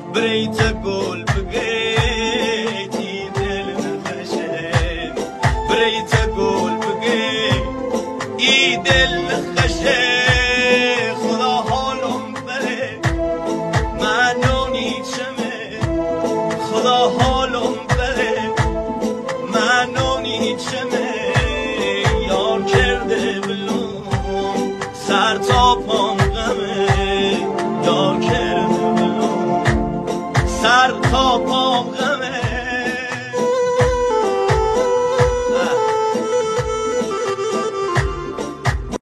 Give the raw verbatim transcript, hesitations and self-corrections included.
بريت قول بقيتي دل خشم بريت قول بقيتي دل خشم خدا حالم بره منونی چمه خدا حالم بره منونی چمه یار کرده بلوم سر تا پام غمه یار کرده بلوم سر تا پام غمه